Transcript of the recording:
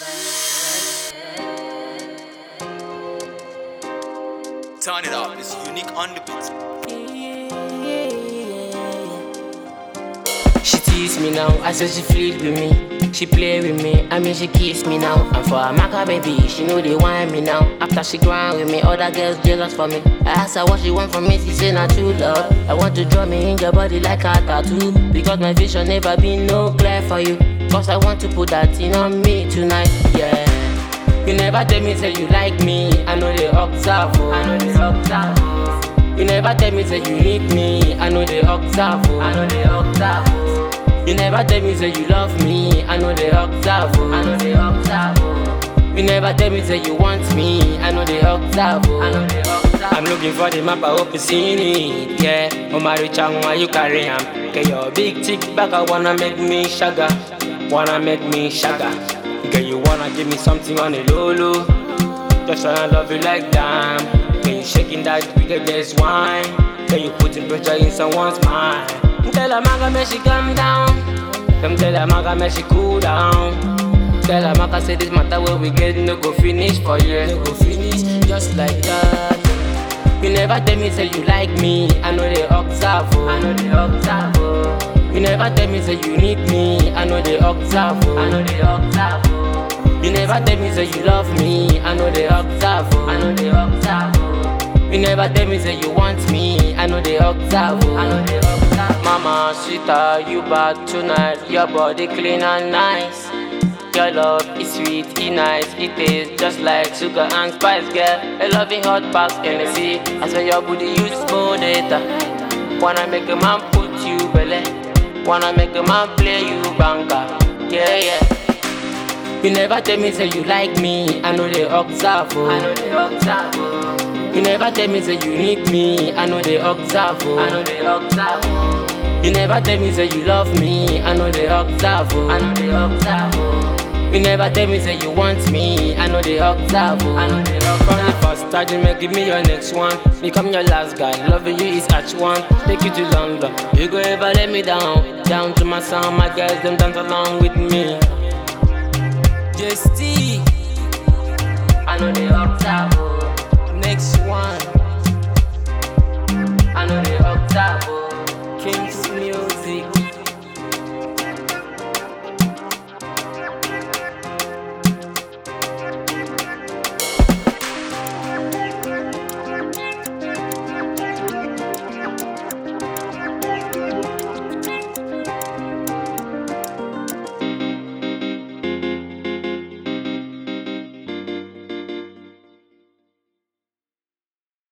Turn it up, it's unique on the beat. She tease me now, I say she fleet with me. She play with me, I mean she kiss me now. And for a Maka baby, she know they want me now. After she grind with me, other girls jealous for me. I ask her what she want from me, she say not true love. I want to draw me in your body like a tattoo, because my vision never been no clear for you. Cause I want to put that thing on me tonight, yeah. You never tell me say you like me, I know they observe, oh. I know they observe, oh. You never tell me say you need me, I know they observe, oh. I know they observe, oh. You never tell me say you love me, I know they observe, oh. I know they observe, oh. You never tell me say you want me, I know they observe, oh. I know they observe. I'm looking for the map, I hope you seen it, yeah. Mama rich and why you carry am? Get your big tick back, I wanna make me shagga, wanna make me shagga. Girl, you wanna give me something on the low. Just wanna love you like damn. When you shaking that biggest wine, girl, you putting pressure in someone's mind. Tell her Maga make she calm down. Them tell her Maga make she cool down. Tell her Maga say this matter where we get no go finish for you. No go finish just like that. You never tell me say you like me, I know they observe, oh. I know they observe, oh. You never tell me say you need me, I know they observe, oh. I know they observe, oh. You never tell me say you love me, I know they observe, oh. I know they observe, oh. You never tell me say you want me, I know they observe, oh. I know they observe. Mama, sweeter, you bad tonight, your body clean and nice. Your love is sweet, it's nice, it tastes just like sugar and spice, girl. I love it hot past Hennessy. I swear your booty use more data. Wanna make a man put you belly, wanna make a man play you banker, yeah, yeah. You never tell me say you like me, I know they observe, oh. I know they observe, oh. You never tell me say you need me, I know they observe, oh. I know they observe, oh. You never tell me say you love me, I know they observe, oh. I know they observe, oh. You never tell me say you want me, I know they observe, oh. I know they observe. From the first start, you may give me your next one. Become your last guy, loving you is at one. Take you to London, you go ever let me down. Down to my sound, my girls, them dance along with me. Just I know they